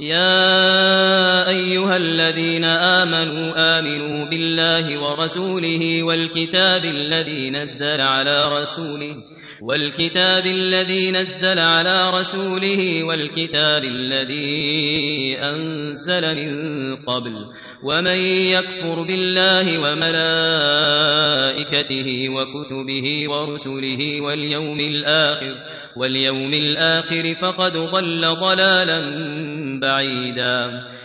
يا أيها الذين آمنوا بالله ورسوله والكتاب الذي نزل على رسوله والكتاب الذي أنزل من قبل ومن يكفر بالله وملائكته وكتبه ورسله واليوم الآخر فقد ضل ضلالا بعيدا.